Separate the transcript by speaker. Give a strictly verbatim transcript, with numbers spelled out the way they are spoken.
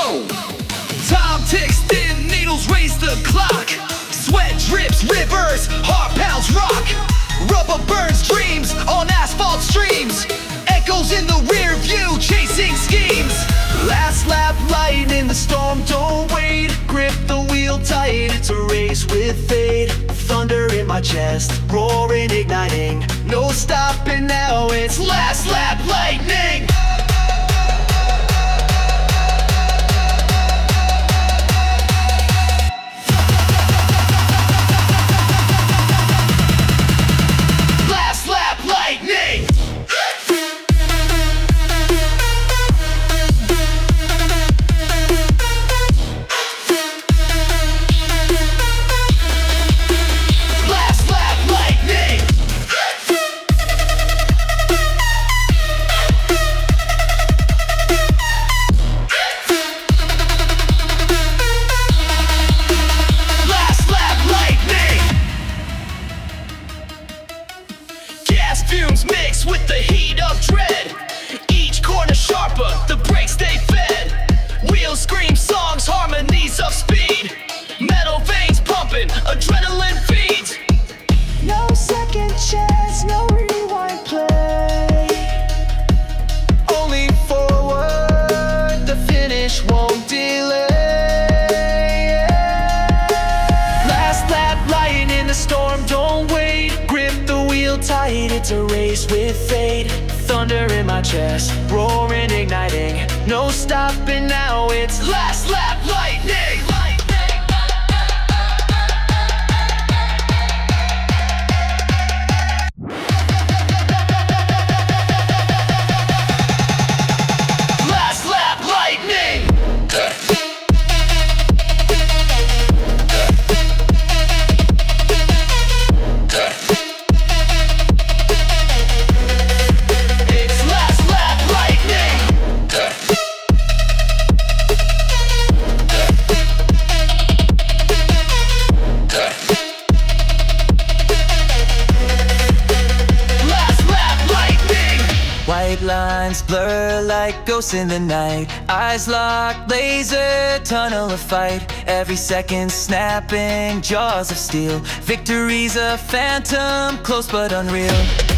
Speaker 1: go! Time ticks, thin needles raise the clock. Sweat drips, rivers, heart pounds rock. Rubber burns dreams on asphalt streams. Echoes in the rear view, chasing schemes. Last lap, light in the storm, don't wait. Grip the wheel tight, it's a race with fate. Thunder in my chest, roaring, igniting. No stopping now, it's last lap lightning. Last lap lightning. Fumes mix with the heat of dread. Each corner sharper, the brakes stay fed. Wheels scream songs, harmonies of speed. Metal veins pumping, adrenaline feeds.
Speaker 2: No second chance, no rewind play.
Speaker 1: Only forward, the finish won't delay. Last lap, lion in the storm, don't wait. Grip the wheel tight, it's a race with fate. Thunder in my chest, roaring, igniting. No stopping now, it's last lap lightning. Last lap lightning.
Speaker 3: White lines blur like ghosts in the night. Eyes locked, laser tunnel of fight. Every second snapping, jaws of steel. Victory's a phantom, close but unreal.